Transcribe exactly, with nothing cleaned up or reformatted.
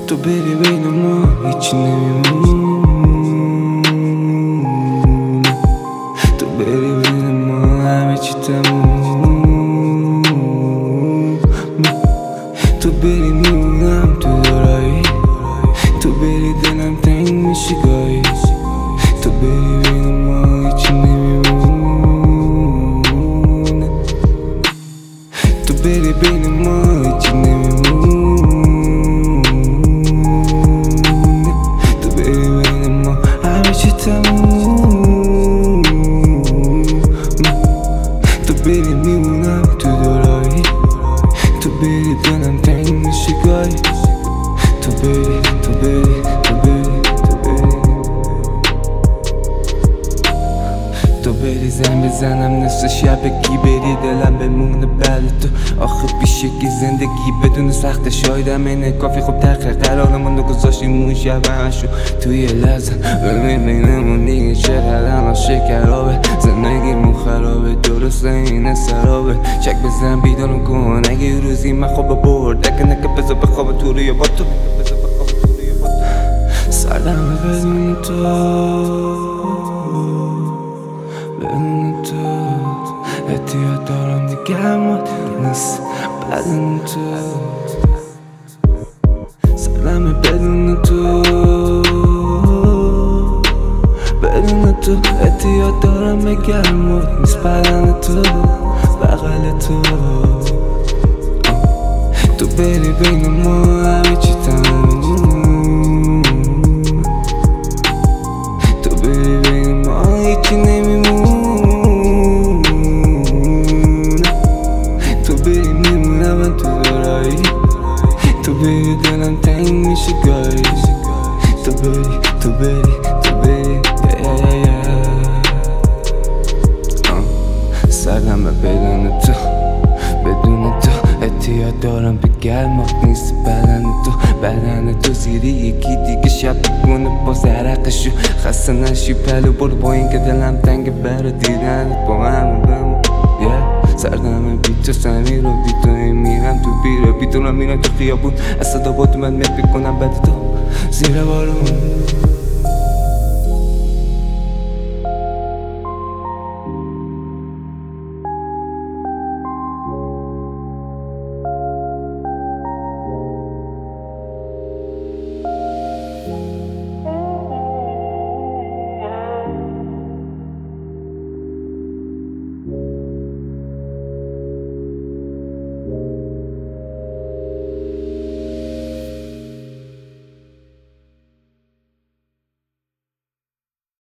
تو بری بین ما هیچی نمیمونه، تو بری بین ما همه چی تموم، تو بری میمونم تو دارایی، تو بری دلم تنگ میشی گاهی، تو بری بین ما هیچی نمیمونه، تو بری بین ما هیچی نمیمونه، تو بری بین ما همه چی تموم، تو بری میمونم تو دارایی، تو بری دلم تنگ میشی گاهی، تو بری تو بری تو بری تو بری تو بری زنگ بزنم نصف شب کی بری دلم بمونه بعد تو. آخه بیشکی زندگی بدون سخت شایدم اینه کافی. خوب تخه قرارمون رو گذاشتیم اون شب همشو توی لحظه ببین بینمون دیگه چقدر الان شکرابه، زندگیمون خرابه درسته اینه سرابه. چک بزن بیدارم کن اگه روزی من خواب برد اگه نکه بزا بخواب تو روی با تو سردمه بدون تو بدون تو احتیاط دارم دیگه اما نیست بدون تو سردمه بدون تو بدون تو احتیاط دارم بگم نیست بدن تو بغل تو. تو بری بین ما همه چی تموم، تو بری بین ما هیچی نمیمونه، تو بری میمونم من تو دارایی، تو بری دلم تنگ میشه گاهی، تو بری تو بری تو بری سردمه بدون تو بدون تو احتیاط دارم به گرمات نیست بدن تو بدن تو زیری یکی دیگه شب بگونه باز عرقشو خسته نشی پلو برو با این که دلم تنگ برا دیدنت با همون بمون yeah. سردمه بی تو سمی رو بی تو میرم تو بیره بی تو رو میرم تو خیابون از صدا با تو من مپی کنم بعد تو زیر بارون